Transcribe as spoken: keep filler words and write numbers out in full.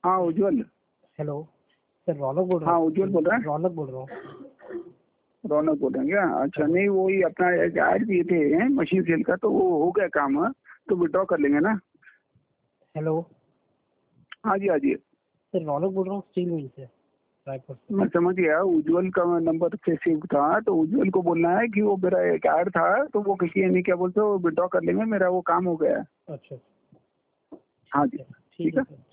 हाँ उज्जवल। Hello sir, रौनक बोल रहा हाँ हूँ। उज्जवल बोल रहा है। रौनक बोल रहा हूँ। रौनक बोल रहे हैं क्या? अच्छा, नहीं वही अपना एक ऐड दिए थे मशीन सेल का, तो वो हो गया काम, तो विड्रॉ कर लेंगे ना। हेलो हाँ जी हाँ जी, सर, रौनक बोल रहा हूँ स्टील मिल से, रायपुर से। मैं समझ गया। उज्जवल का नंबर से सेव था, तो उज्जवल को बोलना है कि वो मेरा एक ऐड था, तो वो किसी ने क्या बोलते हो विड्रॉ कर लेंगे, मेरा वो काम हो गया है। अच्छा हाँ जी, ठीक ठीक है है। सर।